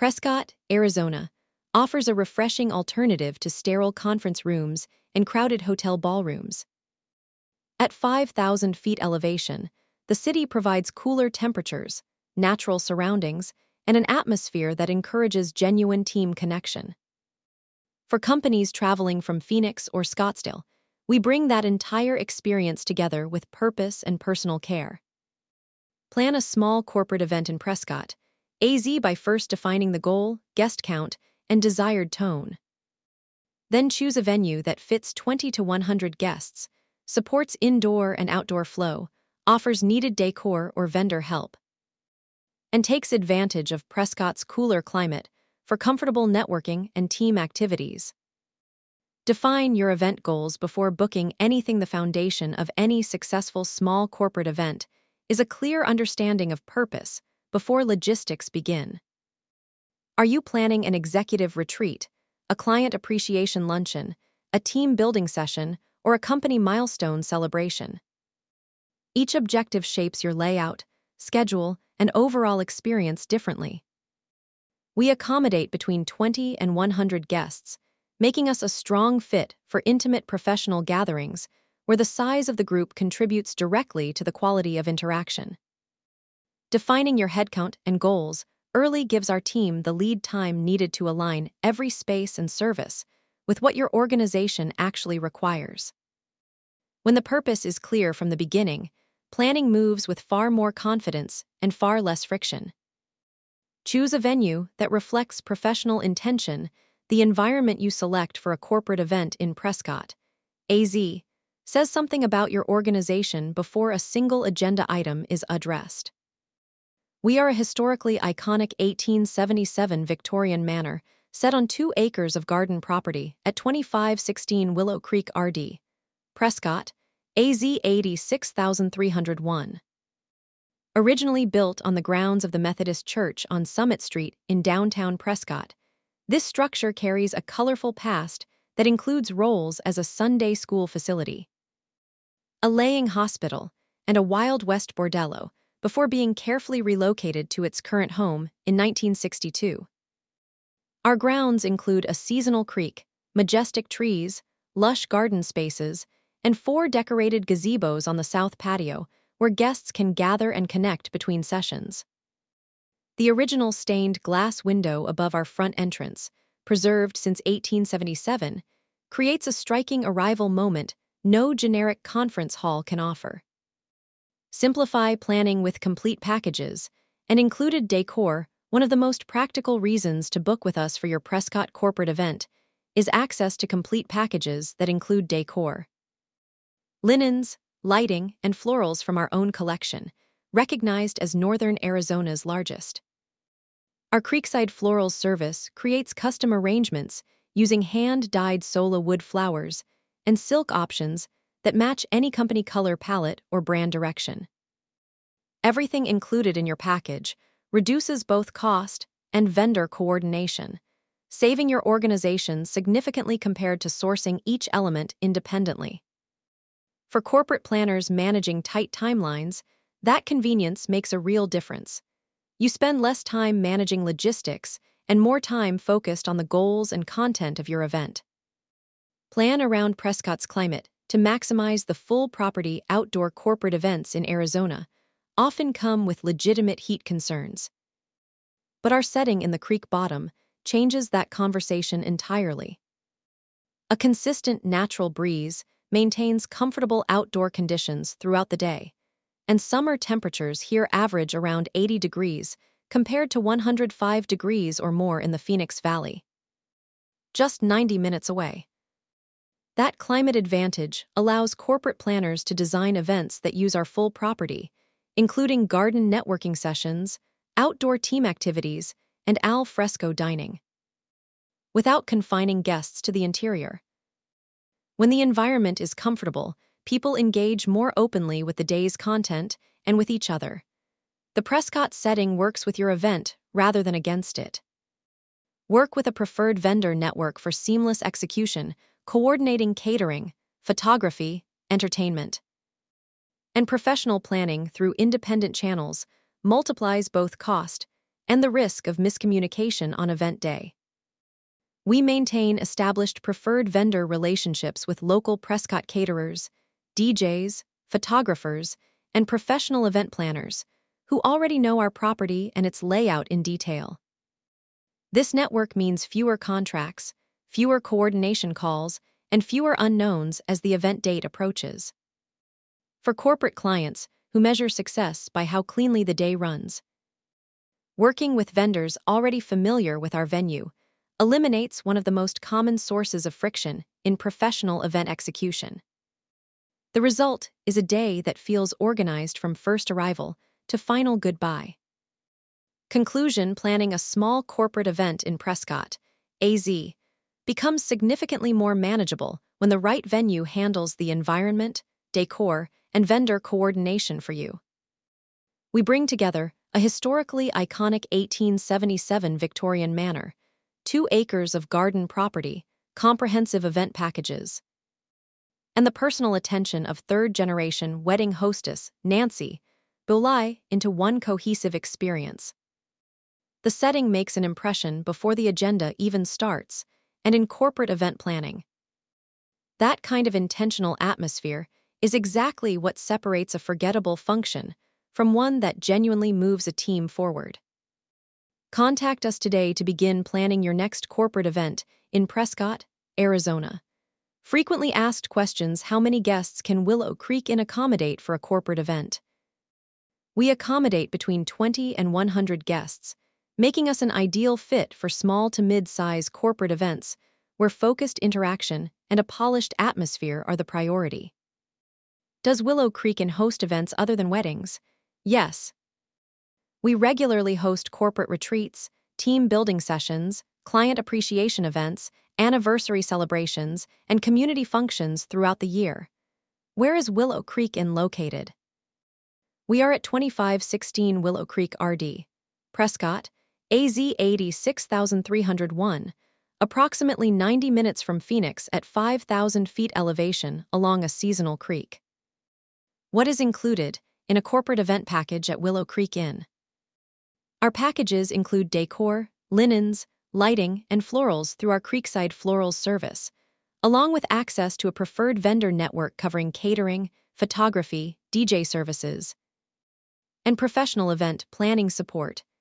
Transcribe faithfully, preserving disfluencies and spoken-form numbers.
Prescott, Arizona, offers a refreshing alternative to sterile conference rooms and crowded hotel ballrooms. At five thousand feet elevation, the city provides cooler temperatures, natural surroundings, and an atmosphere that encourages genuine team connection. For companies traveling from Phoenix or Scottsdale, we bring that entire experience together with purpose and personal care. Plan a small corporate event in Prescott, A Z by first defining the goal, guest count, and desired tone. Then choose a venue that fits twenty to one hundred guests, supports indoor and outdoor flow, offers needed decor or vendor help, and takes advantage of Prescott's cooler climate for comfortable networking and team activities. Define your event goals before booking anything. The foundation of any successful small corporate event is a clear understanding of purpose before logistics begin. Are you planning an executive retreat, a client appreciation luncheon, a team building session, or a company milestone celebration? Each objective shapes your layout, schedule, and overall experience differently. We accommodate between twenty and one hundred guests, making us a strong fit for intimate professional gatherings where the size of the group contributes directly to the quality of interaction. Defining your headcount and goals early gives our team the lead time needed to align every space and service with what your organization actually requires. When the purpose is clear from the beginning, planning moves with far more confidence and far less friction. Choose a venue that reflects professional intention. The environment you select for a corporate event in Prescott, A Z, says something about your organization before a single agenda item is addressed. We are a historically iconic eighteen seventy-seven Victorian manor set on two acres of garden property at twenty-five sixteen Willow Creek R D, Prescott, A Z eighty-six thousand three hundred one. Originally built on the grounds of the Methodist Church on Summit Street in downtown Prescott, this structure carries a colorful past that includes roles as a Sunday school facility, a laying hospital, and a Wild West bordello before being carefully relocated to its current home in nineteen sixty-two. Our grounds include a seasonal creek, majestic trees, lush garden spaces, and four decorated gazebos on the south patio where guests can gather and connect between sessions. The original stained glass window above our front entrance, preserved since eighteen seventy-seven, creates a striking arrival moment no generic conference hall can offer. Simplify planning with complete packages and included decor. One of the most practical reasons to book with us for your Prescott corporate event is access to complete packages that include decor. Linens, lighting, and florals from our own collection, recognized as Northern Arizona's largest. Our Creekside Florals service creates custom arrangements using hand-dyed Sola wood flowers and silk options that match any company color palette or brand direction. Everything included in your package reduces both cost and vendor coordination, saving your organization significantly compared to sourcing each element independently. For corporate planners managing tight timelines, that convenience makes a real difference. You spend less time managing logistics and more time focused on the goals and content of your event. Plan around Prescott's climate to maximize the full property. Outdoor corporate events in Arizona often come with legitimate heat concerns. But our setting in the creek bottom changes that conversation entirely. A consistent natural breeze maintains comfortable outdoor conditions throughout the day, and summer temperatures here average around eighty degrees compared to one hundred five degrees or more in the Phoenix Valley, just ninety minutes away. That climate advantage allows corporate planners to design events that use our full property, including garden networking sessions, outdoor team activities, and al fresco dining, without confining guests to the interior. When the environment is comfortable, people engage more openly with the day's content and with each other. The Prescott setting works with your event rather than against it. Work with a preferred vendor network for seamless execution, coordinating catering, photography, entertainment, and professional planning through independent channels multiplies both cost and the risk of miscommunication on event day. We maintain established preferred vendor relationships with local Prescott caterers, D Js, photographers, and professional event planners who already know our property and its layout in detail. This network means fewer contracts, fewer coordination calls, and fewer unknowns as the event date approaches. For corporate clients who measure success by how cleanly the day runs, working with vendors already familiar with our venue eliminates one of the most common sources of friction in professional event execution. The result is a day that feels organized from first arrival to final goodbye. Conclusion: planning a small corporate event in Prescott, A Z, becomes significantly more manageable when the right venue handles the environment, decor, and vendor coordination for you. We bring together a historically iconic eighteen seventy-seven Victorian manor, two acres of garden property, comprehensive event packages, and the personal attention of third-generation wedding hostess Nancy Bulai into one cohesive experience. The setting makes an impression before the agenda even starts, and in corporate event planning, that kind of intentional atmosphere is exactly what separates a forgettable function from one that genuinely moves a team forward. Contact us today to begin planning your next corporate event in Prescott, Arizona. Frequently asked questions: how many guests can Willow Creek Inn accommodate for a corporate event? We accommodate between twenty and one hundred guests, making us an ideal fit for small to mid-size corporate events where focused interaction and a polished atmosphere are the priority. Does Willow Creek Inn host events other than weddings? Yes. We regularly host corporate retreats, team building sessions, client appreciation events, anniversary celebrations, and community functions throughout the year. Where is Willow Creek Inn located? We are at twenty-five sixteen Willow Creek R D, Prescott, A Z eighty-six thousand three hundred one, approximately ninety minutes from Phoenix at five thousand feet elevation along a seasonal creek. What is included in a corporate event package at Willow Creek Inn? Our packages include decor, linens, lighting, and florals through our Creekside Florals service, along with access to a preferred vendor network covering catering, photography, D J services, and professional event planning support.